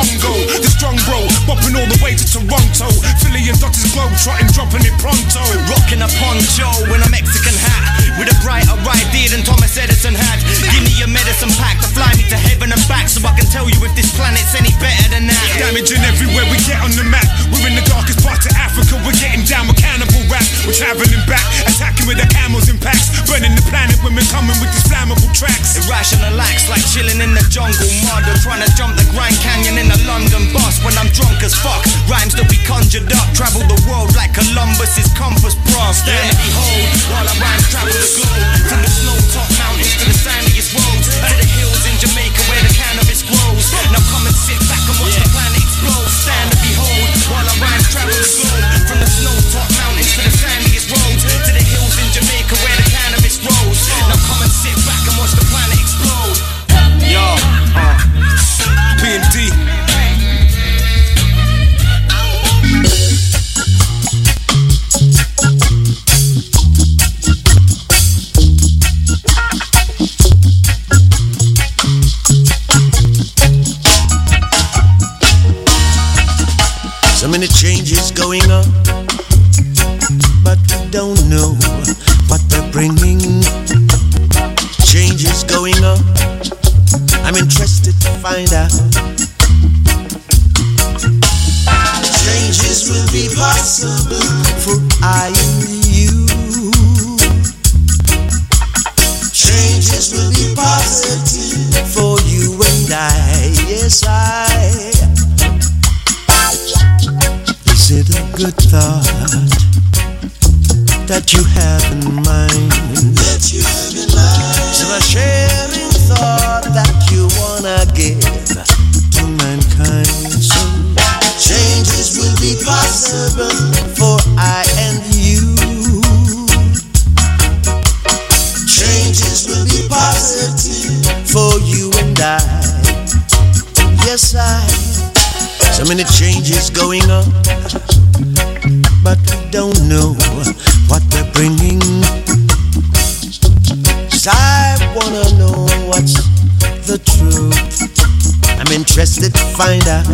Congo. The strong bro, bopping all the way to Toronto. Philly and Doctors Globe trotting, dropping it pronto. Rocking a poncho in a Mexican hat, with a brighter idea than Thomas Edison had. Give me your medicine pack to fly me to heaven and back, so I can tell you if this planet's any better than that. Damaging everywhere we get on the map. We're in the darkest parts of Africa. We're getting down with cannibal rap. We're traveling back, attacking with the camels and packs, burning the planet when we're coming with these flammable tracks. Irrational acts like chilling in the jungle mud, or trying to jump the Grand Canyon in a London bus when I'm drunk as fuck. Rhymes that we conjured up, travel the world like Columbus's compass bras. Stand and behold, while our rhymes travel the globe, from the snow-top mountains to the sandiest roads, to the hills in Jamaica where the cannabis grows. Now come and sit back and watch the planet explode. Stand and behold, while our rhymes travel the globe, from the snow-top mountains to the sandiest roads, to the hills in Jamaica where the cannabis grows. Now come and sit back and watch the planet explode. Yo, P&D. So many changes going on, but we don't know what they're bringing. Changes going on, I'm interested to find out. Changes will be possible for I and you. Changes will be positive for you and I. Yes, I. Is it a good thought that you have in mind? That you have in mind. Is it a sharing thought that you wanna give to mankind? So changes will be possible for I and you. Changes will be positive for you and I. Yes, I. So many changes going on, but we don't know what they're bringing. 'Cause I wanna know what's the truth. I'm interested to find out.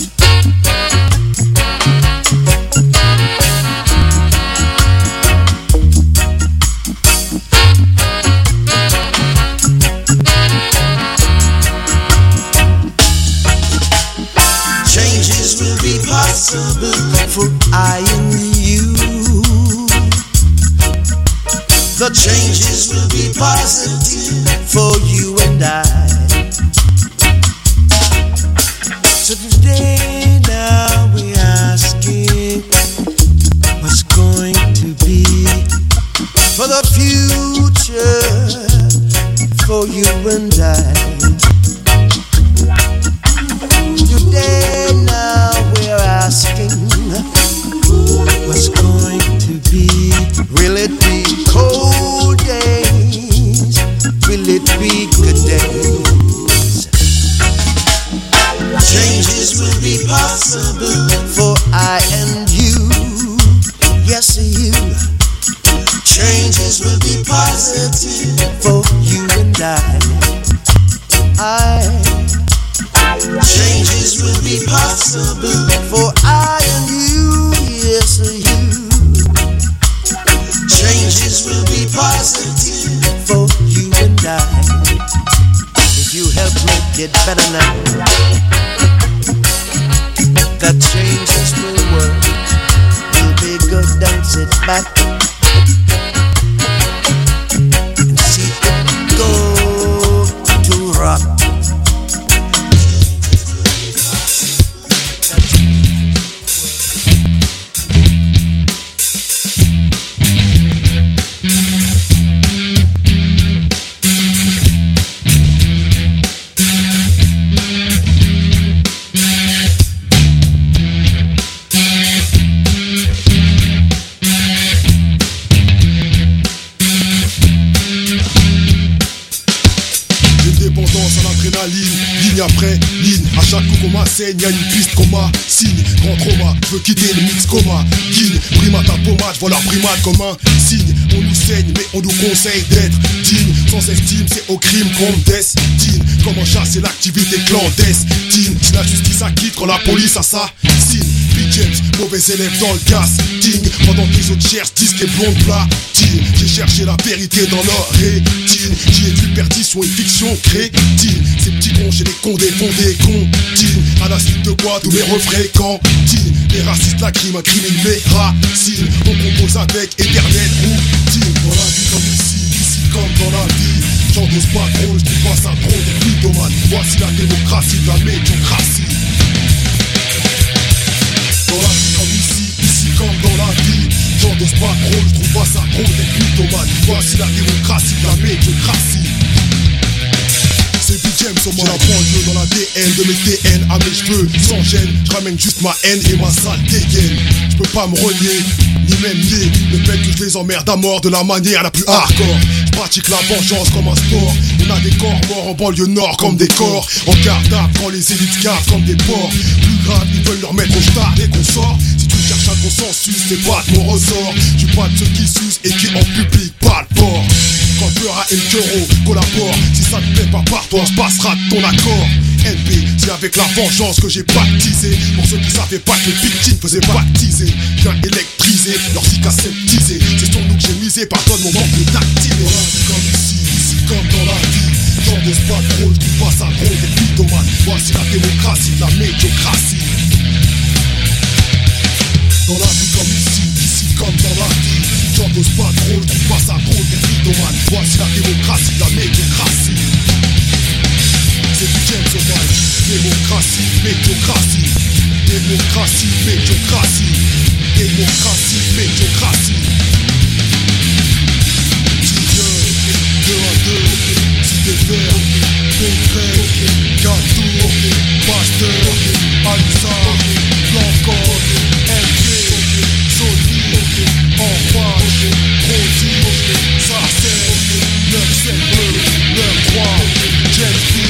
Changes will be possible for I and you. The changes will be positive for you and I. So today now we're asking what's going to be for the future for you and I. Today now we're asking what's going to be. Will it be cold days? Will it be good days? Changes will be possible for I and you. Yes, you. Changes will be positive for you and I. Changes will be possible for I and you, yes, you. Changes will be positive for you and I. If you help make it better now, the changes will work. You'll be good, don't sit back and see it go to rock. l'adrénaline, ligne après ligne. À chaque coup qu'on m'assaigne, y'a une piste qu'on m'assigne. Grand trauma, je veux quitter le mix coma. Guine, primate à pommade, voilà primate comme un signe. On nous saigne, mais on nous conseille d'être digne. Sans estime, c'est au crime qu'on destine. Comment chasser l'activité clandestine. Si la justice acquitte quand la police assassine. Big James, mauvais élève dans le casting. Pendant que les autres cherchent disques et blondes platine. J'ai cherché la vérité dans leur rétine. J'y ai vu perdition et fiction crétine. Ces petits cons chez les condés font des comptines. À la suite de quoi tous mes refrains cantines. Les racistes lacryment, incriminent mes racines. On compose avec éternelle routine. Dans la vie comme ici comme dans la vie. J'endosse pas trop, je dis pas ça trop de mythomane. Voici la démocratie de la médiocratie. Dans la vie comme ici comme dans la vie. J'endosse pas trop, je trouve pas ça trop d'être mythomane. Voici la démocratie de la médiocratie. C'est Big James au moins. J'ai la banlieue dans l'ADN de mes TN à mes cheveux. Sans gêne, je ramène juste ma haine et ma sale dégaine. Je peux pas me renier, ni même nier le fait que je les emmerde à mort de la manière la plus hardcore. Je pratique la vengeance comme un sport. On a des corps morts en banlieue nord comme des corps. En garde à quand les élites cavent comme des porcs. Plus grave, ils veulent leur mettre au stade dès qu'on sort. Si tu cherches un consensus, c'est pas de mon ressort. Je suis pas de ceux qui sucent et qui en public pas le port. Quand Beurra et Kero collabore, si ça te plaît pas par toi, se passera de ton accord. NP, c'est avec la vengeance que j'ai baptisé. Pour ceux qui savaient pas que les victimes faisaient baptiser. Viens électriser, leur zik aseptisé. C'est sur nous que j'ai misé, pardonne mon manque d'activer. Voilà, comme ici comme dans la vie. J'endosse pas trop, je dis pas ça trop des mythomanes. Voici la démocratie de la médiocratie. Dans la vie comme ici comme dans la vie. J'endosse pas trop, je dis pas ça trop des mythomanes. Voici la démocratie de la médiocratie. C'est du James Sauvage. Démocratie, médiocratie. Démocratie, médiocratie. Démocratie, médiocratie. Deux à deux, cité vert, concret, Gatour, Pasteur, Alissa, Blanco, MP, Sony, Enfoiré, Rosy, Sarcelle, 972, 93, Jelly,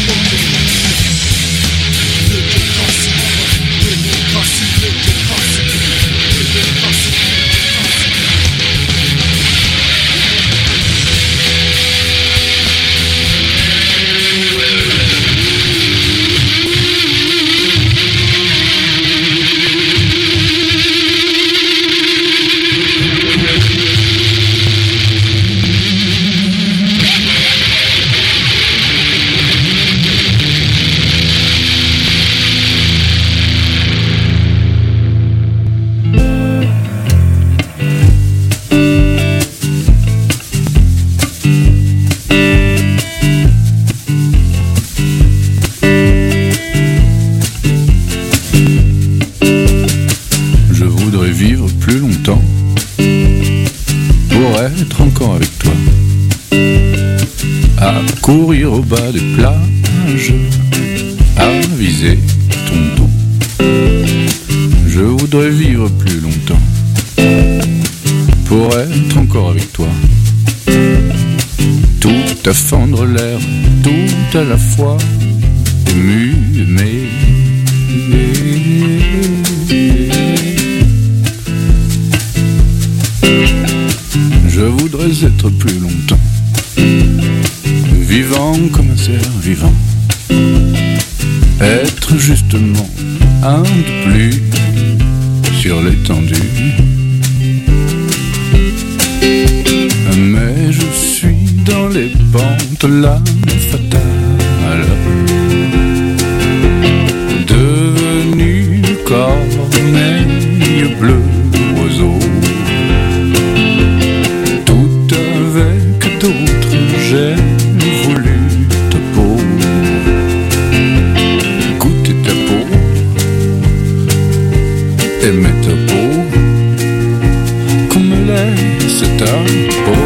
démocratie, démocratie, démocratie, démocratie. Courir au bas des plages, à viser ton dos. Je voudrais vivre plus longtemps pour être encore avec toi. Tout à fendre l'air, tout à la fois, ému, aimé. Je voudrais être plus longtemps vivant comme un cerf vivant, être justement un de plus sur l'étendue. Mais je suis dans les pentes, l'âme fatale, devenu corneille bleu oiseau, tout avec d'autres j'ai voulu ta peau, goûter ta peau, aimer ta peau, comme laisse ta peau.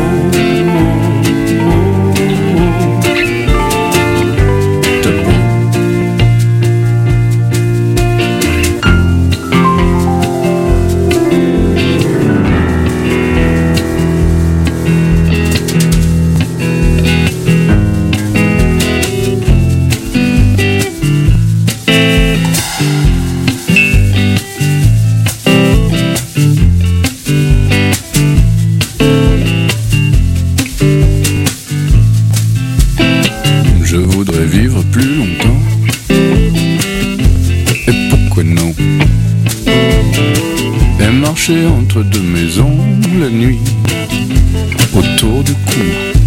autour du cou,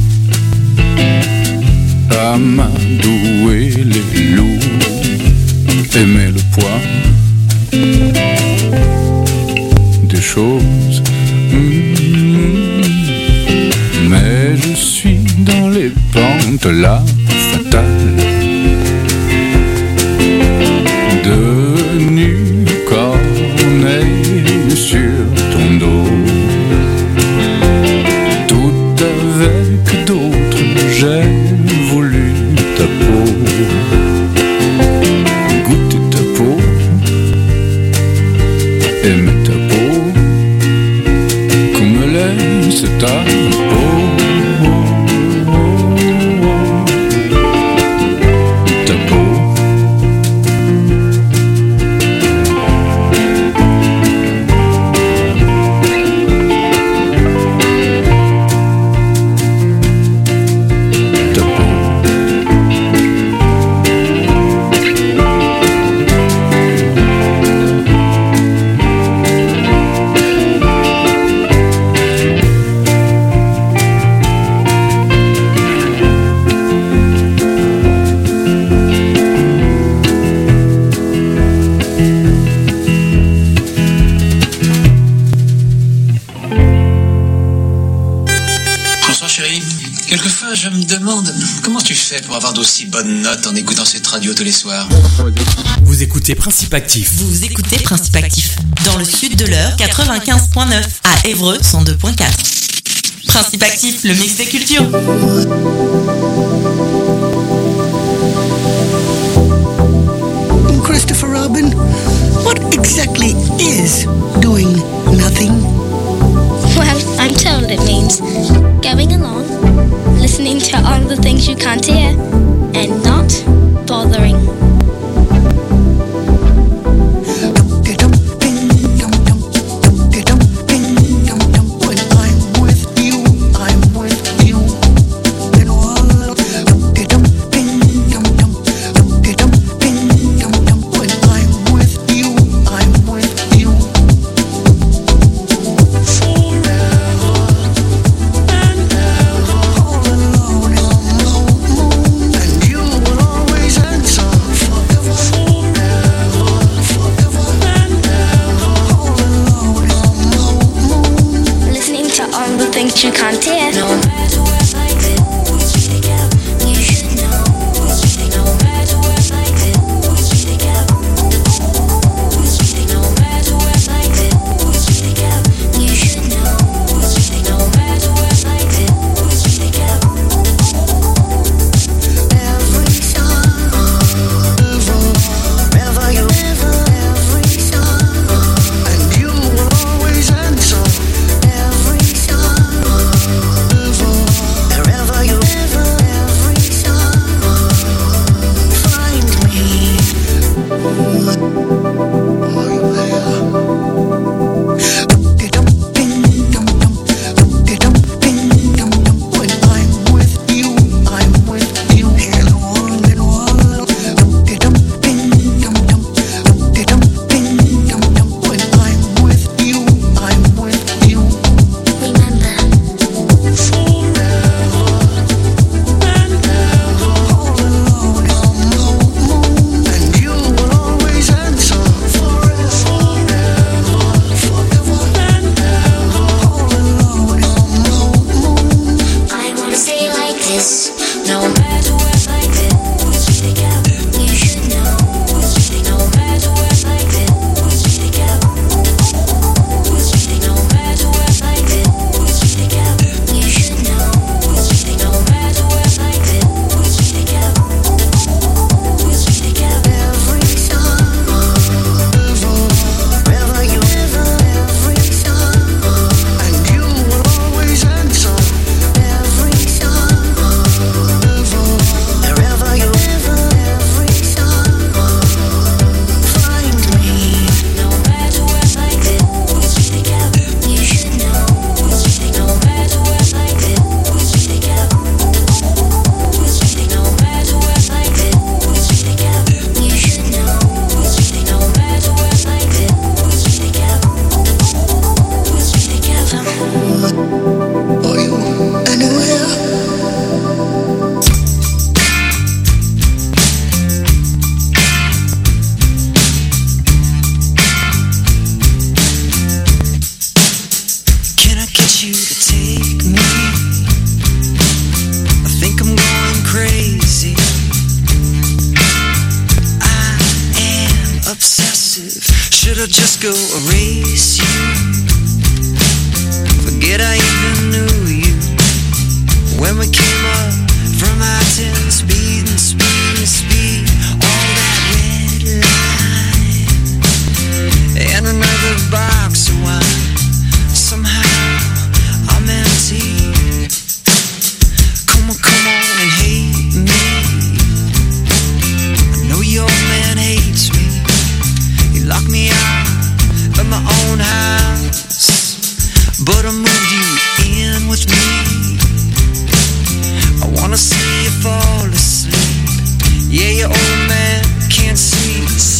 amadouer les loups, aimer le poids des choses. Mais je suis dans les pentes là fatales, devenu corneille sur ton dos. Tout avec d'autres, j'ai voulu ta peau, goûter ta peau, aimer ta peau, qu'on me laisse ta peau. Je me demande, comment tu fais pour avoir d'aussi bonnes notes en écoutant cette radio tous les soirs? Vous écoutez Principe Actif. Vous écoutez Principe Actif. Dans le sud de l'heure, 95.9. À Évreux, 102.4. Principe Actif, le mix des cultures. Christopher Robin, what exactly is doing nothing? Well, I'm told it means going along, listening to all the things you can't hear, and not bothering. go erase you. Forget I even knew you. When we came up from I-10, speed and speed and speed, all that red line and another box of wine. Somehow I'm empty. Come on and hate me. I know your man hates me. He locked me out of my own house, but I moved you in with me. I wanna see you fall asleep. Yeah, your old man can't see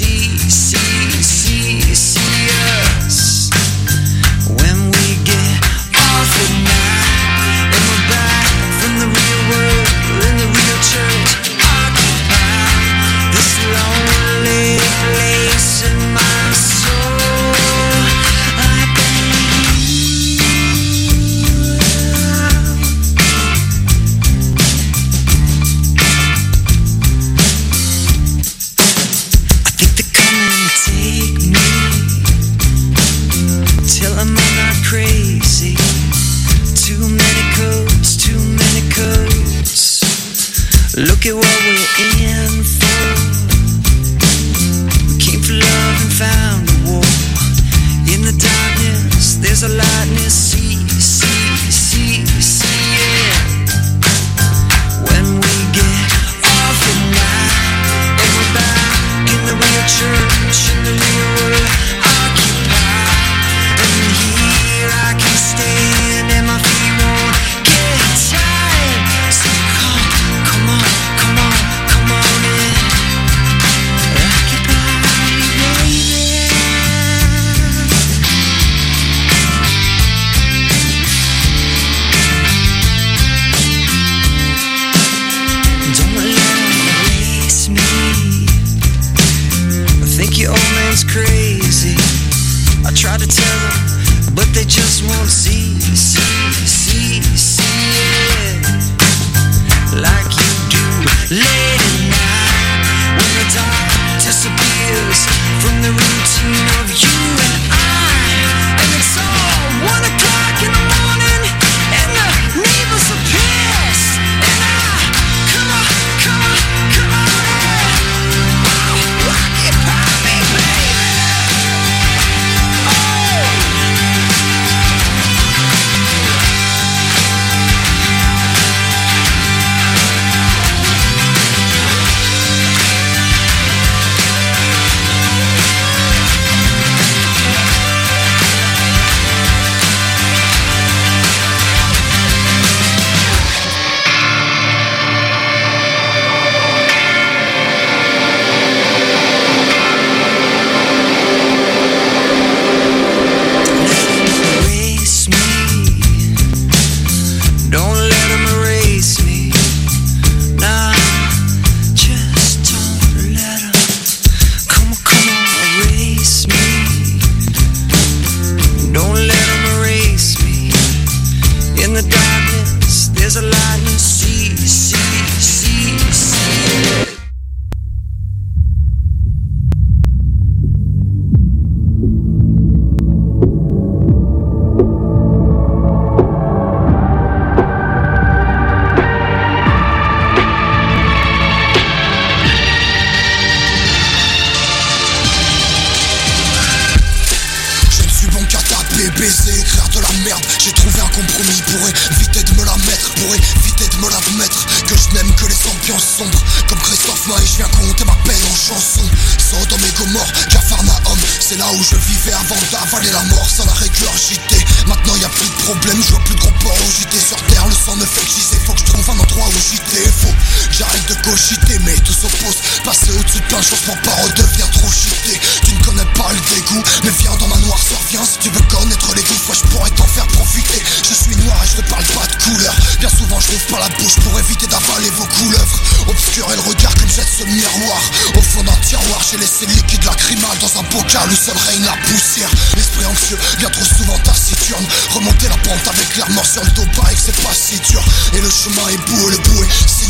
us. When we get off at night, and we're back from the real world, in the real church, occupy this lonely place in my soul. I think they're coming to take me. Tell them I'm not crazy. Too many codes, too many codes. Look at what we're in for. We came for love and found a war. In the darkness, there's a lightness. See, yeah. When we get off at night, and we're back in the real church, in the real world, occupy. And here I can stand, and my feet won't get tired. So come on in. Occupy, baby. Don't let them erase me. I think your old man's crazy. I try to tell them, but they just won't see it like you do. Late at night, when the dark disappears from the routine of you and I, and it's all 1 o'clock in the morning, and the neighbors are pissed, and come on in. Oh, occupy me, baby. Erase me. Don't let them erase me. Nah, just don't let them. Come on, erase me. Don't let them erase me. In the darkness, there's a lightning. See. Je ne suis bon qu'à taper, baiser, écrire de la merde. J'ai trouvé un compromis pour éviter de me la mettre, pour éviter de me l'admettre. Que je n'aime que les ambiances sombres. Comme Christophe Maé, je viens compter ma peine en chanson. Sodome et Gomorre, Capharnaüm, c'est là où je vivais avant d'avaler la mort sans la régurgiter. Maintenant y a plus de problème, je vois plus de gros porcs au JT. Sur terre, le sang ne fait que giser. Faut que je trouve un endroit où j'étais. Faut que j'arrête de cogiter, mais tout s'oppose. Passer au-dessus de plein de choses pour pas redevenir trop cheaté. Tu ne connais pas le dégoût, mais viens dans ma noirceur, viens si tu veux connaître les goûts. Moi je pourrais t'en faire profiter. Je suis noir et je ne parle pas de couleur. Bien souvent je n'ouvre pas la bouche pour éviter d'avaler vos couleuvres. Obscurer le regard comme jette ce miroir. Au fond d'un tiroir, j'ai laissé le liquide lacrymal dans un bocal où seul règne la poussière. L'esprit anxieux, bien trop souvent taciturne. Remonter la pente avec l'air mort sur le dos, paraît que c'est pas si dur. Et le chemin est boueux, le bout est sinueux.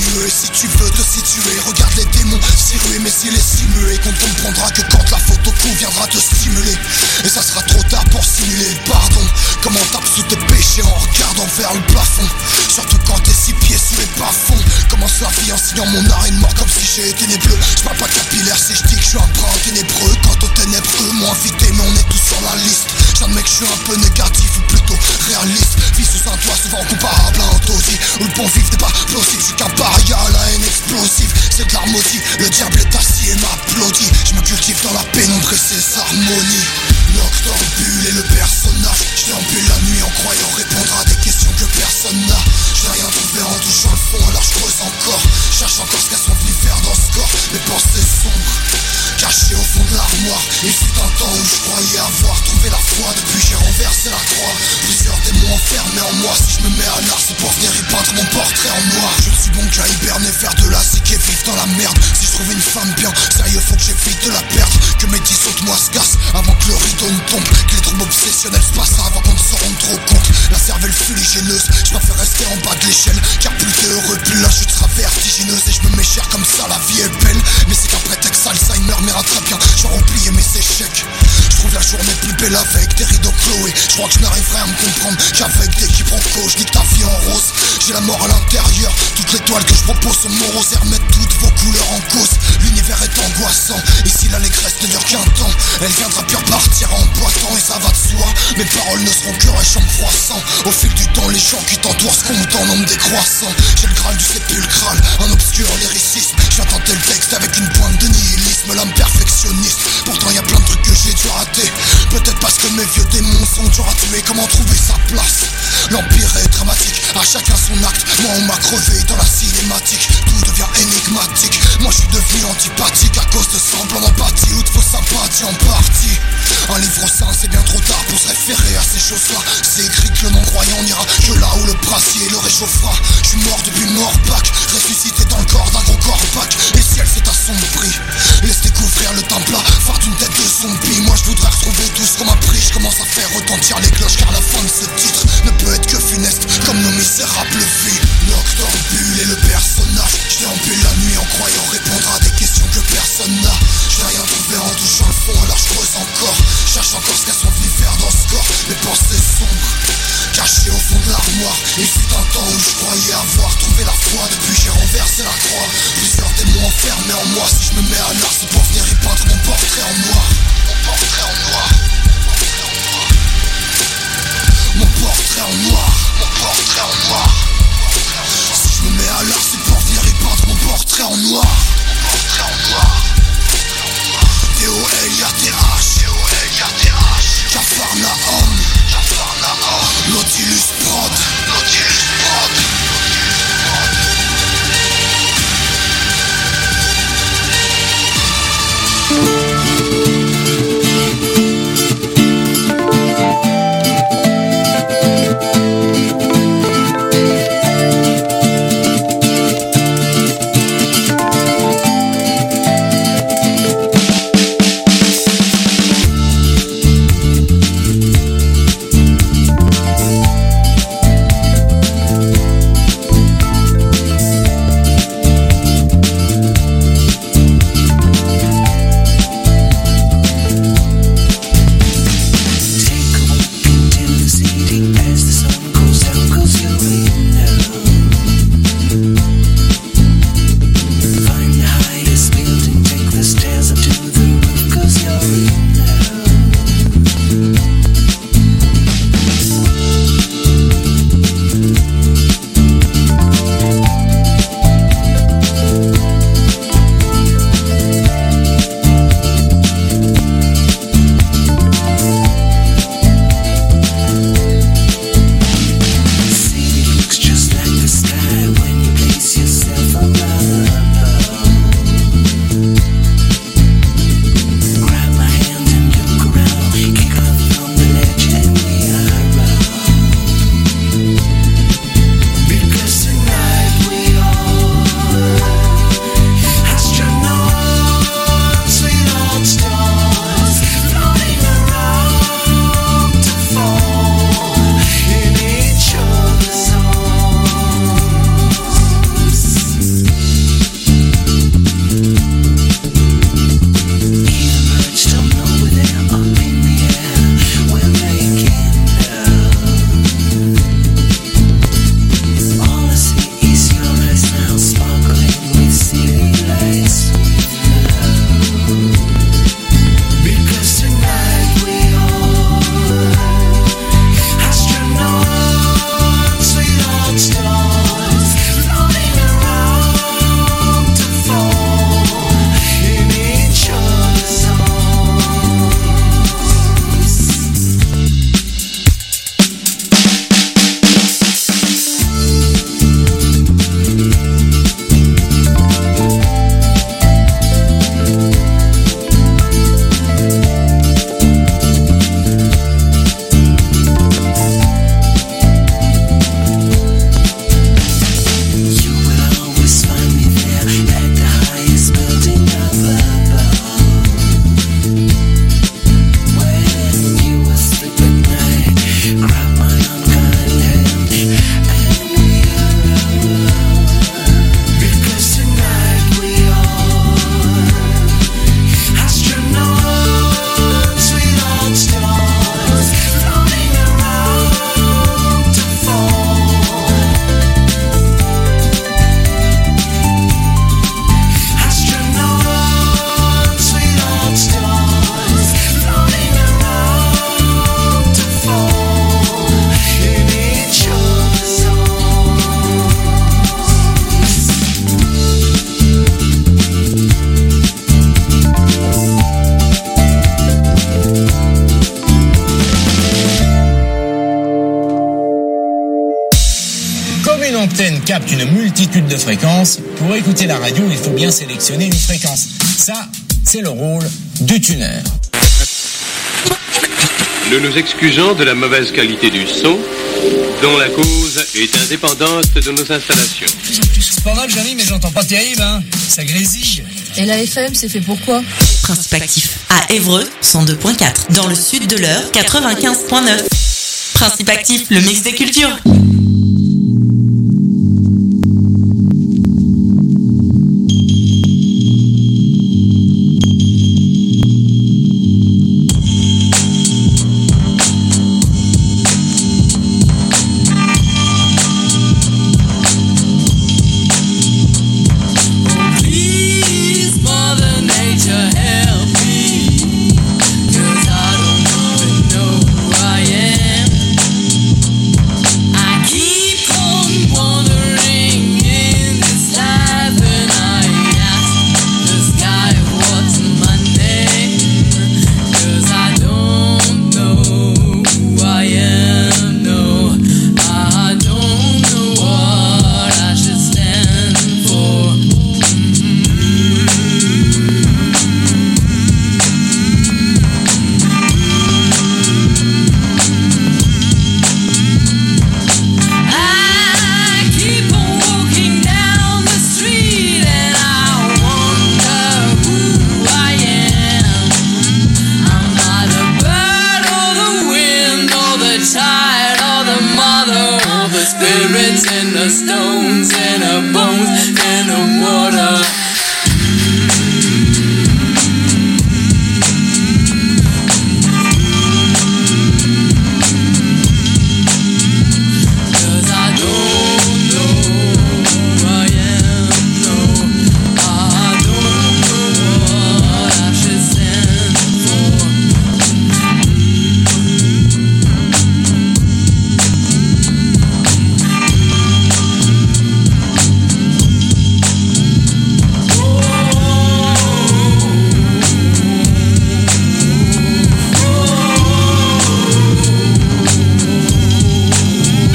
sinueux. Si tu veux te situer, regarde les démons sirués. Mais s'il est simué, qu'on ne comprendra que quand la photo viendra te stimuler. Et ça sera trop tard pour simuler le pardon. Comment tape sous tes péchés en regardant vers le plafond. Surtout quand t'es 6 pieds sous les bas-fonds. Commence la vie en signant mon arrêt de mort comme si j'ai été nébleux. J'parle pas capillaire si je dis que je suis un brin ténébreux. Quant aux ténèbres, eux m'ont invité mais on est tous sur la liste. J'admets que je suis un peu négatif ou plutôt réaliste. Vis sous un toit souvent comparable à un taudis où le bon vivre n'est pas plausible. Je suis qu'un paria à la haine explosive. C'est de l'art maudit, le diable est assis et m'applaudit. Je me cultive dans la pénombre et ses harmonies. Noctambule est le personnage. Je déambule la nuit en croyant répondre à des questions que personne n'a. J'ai rien trouvé en touchant le fond, alors je creuse encore. Cherche encore ce qu'elles sont venues faire dans ce corps. Mes pensées sombres, cachées au fond de l'armoire. Il fut un temps où je croyais avoir trouvé la foi. Depuis j'ai renversé la croix. Plusieurs démons enfermés en moi. Si je me mets à l'art, c'est pour venir y peindre mon portrait en noir. Je ne suis bon qu'à hiberner, faire de la zik et vivre dans la merde. Si je trouve une femme bien, sérieux faut que j'évite de la perdre. Que mes 10 autres mois se cassent avant que le rideau ne tombe. Que les troubles obsessionnels se passent avant qu'on ne se rende trop compte. La cervelle fuligéneuse, je préfère rester en bas de l'échelle. Car plus t'es heureux, plus la chute sera vertigineuse. Et je me mets cher comme ça, la vie est belle. Mais c'est qu'un prétexte, Alzheimer m'ira très bien. J'aurais oublié mes échecs. Je trouve la journée plus belle avec des rideaux cloués. Je crois que je n'arriverai à me comprendre qu'avec des quiproquos. Je nique ta vie en rose, j'ai la mort à l'intérieur. Toutes les toiles que je propose sont moroses et remettent toutes vos couleurs en cause. L'univers est angoissant, ici l'allégresse ne dure qu'un temps. Elle viendra puis repartir en boitant et ça va de soi. Mes paroles ne seront que réchauds croissants. Au fil du temps les gens qui t'entourent se comptent en nombre décroissant. J'ai le graal du sépulcral, un obscur lyricisme. Je viens tenter le texte avec une pointe de nihilisme. L'âme perfectionniste, pourtant y a plein de trucs que j'ai dû rater. Peut-être parce que mes vieux démons sont durs à tuer. Comment trouver sa place? L'empire est dramatique, à chacun son acte. Moi on m'a crevé dans la cinématique. Tout devient énigmatique. Moi je suis devenu antipathique à cause de semblant d'empathie ou de fausse sympathie en partie. Un livre saint c'est bien trop tard pour se référer à ces choses-là. C'est écrit que le non-croyant n'ira que là où le brassier le réchauffera. Je suis mort depuis Morbac, ressuscité dans le corps d'un gros corbac. Et le ciel s'est assombri. Laisse découvrir le temps plat, phare d'une tête de zombie. Moi je voudrais retrouver tout ce qu'on m'a pris. Je commence à faire retentir les cloches car la fin de ce titre ne peut être que funeste comme nos misérables vies. Noctambule est le personnage. Je déambule la nuit en croyant répondre à des questions que personne n'a. Je n'ai rien trouvé en touchant le fond, alors je creuse encore. Cherche encore ce qu'elles sont venues faire dans ce corps. Mes pensées sombres, cachées au fond de l'armoire. Il fut un temps où je croyais avoir trouvé la foi. Depuis j'ai renversé la croix. Plusieurs démons enfermés en moi. Si je me mets à l'art, c'est pour venir y peindre mon portrait en noir. Mon portrait en noir. Mon portrait en noir. Mon portrait en noir. Si je me mets à l'art, c'est pour venir y peindre mon portrait en noir. Mon portrait en noir. D-O-L-I-A-T-H. D-O-L-I-A-T-H. Capharnaüm. Capharnaüm. Nautilus Prod. Nautilus Prod. Nautilus Prod. antenne capte une multitude de fréquences. Pour écouter la radio, il faut bien sélectionner une fréquence. Ça, c'est le rôle du tuner. Nous nous excusons de la mauvaise qualité du son, dont la cause est indépendante de nos installations. C'est pas mal, Jamy, mais j'entends pas terrible, hein. Ça grésille. Et la FM, c'est fait pour quoi? Principe actif. À Évreux, 102.4. Dans le sud de l'Eure, 95.9. Principe actif, le mix des cultures. Spirits in the stones, in the bones, in the water.